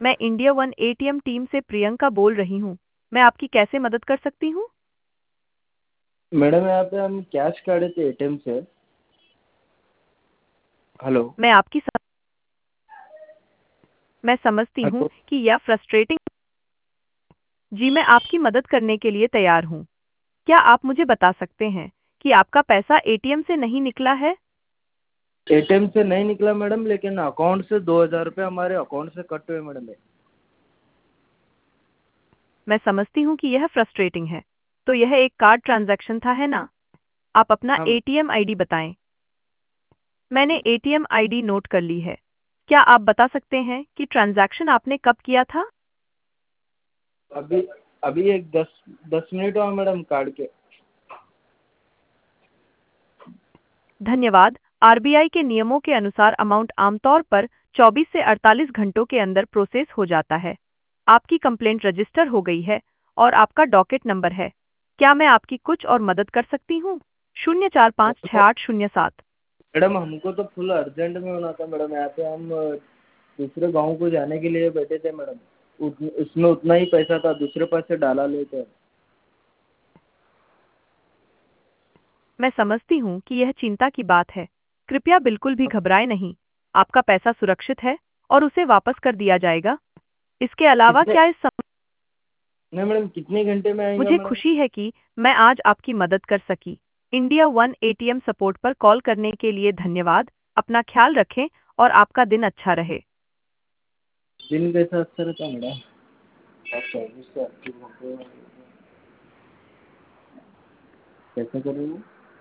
मैं India one ATM team से प्रियंका बोल रही हूँ। मैं आपकी कैसे मदद कर सकती हूँ? मैडम यहाँ पे हम कैश काढ़े थे एटीएम से। हेलो। मैं आपकी स... मैं समझती हूँ हेलो। कि यह फ्रस्ट्रेटिंग। जी, मैं आपकी मदद करने के लिए तैयार हूँ। क्या आप मुझे बता सकते हैं कि आपका पैसा एटीएम से नहीं निकला है? एटीएम से नहीं निकला मैडम, लेकिन अकाउंट से 2,000 रुपये हमारे अकाउंट से कट हुए मैडम। मैं समझती हूँ कि यह फ्रस्ट्रेटिंग है। तो यह एक कार्ड ट्रांजैक्शन था, है ना? आप अपना हाँ। एटीएम आईडी बताएं। मैंने एटीएम आईडी नोट कर ली है। क्या आप बता सकते हैं कि ट्रांजैक्शन आपने कब किया था? अभी अभी एक 10 10 मिनट हुआ मैडम कार्ड के। धन्यवाद। आरबीआई के नियमों के अनुसार अमाउंट आमतौर पर 24 से 48 घंटों के अंदर प्रोसेस हो जाता है। आपकी कंप्लेंट रजिस्टर हो गई है और आपका डॉकेट नंबर है। क्या मैं आपकी कुछ और मदद कर सकती हूँ? 0456807। मैडम हमको तो फुल अर्जेंट में होना था मैडम। यहाँ पे हम दूसरे गांव को जाने के लिए बैठे थे मैडम। उसमें उतना ही पैसा था, दूसरे पास से डाला लेते। मैं समझती हूँ कि यह चिंता की बात है। कृपया बिल्कुल भी घबराएं नहीं। आपका पैसा सुरक्षित है और उसे वापस कर दिया जाएगा। इसके अलावा कितने क्या इस सम... नहीं मैडम, कितने घंटे में आएगा मुझे मैडम? खुशी है कि मैं आज आपकी मदद कर सकी। इंडिया वन एटीएम सपोर्ट पर कॉल करने के लिए धन्यवाद। अपना ख्याल रखें और आपका दिन अच्छा रहे। दिन कैसा अच्छा रहता मैडम? आप 24 से 28 घंटे कैसे करेंगे?